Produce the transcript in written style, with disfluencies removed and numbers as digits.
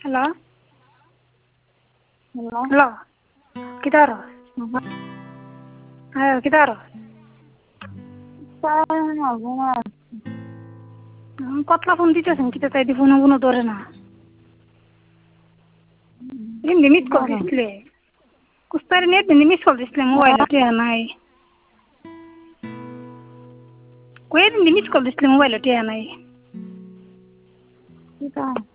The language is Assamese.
Halo? Halo? Halo? Kita harus? Ayo, kita harus? Saya bunga. কতলা ফোন দিতেছেন কিতা তাই দি ফোন কোনো ধরে না এমনি মিস কল দিছিলে কুস্তারে নেট এমনি মিস কল দিছিলে মোবাইল টিয়া নাই কই এমনি মিস কল দিছিলে মোবাইল টিয়া নাই Kita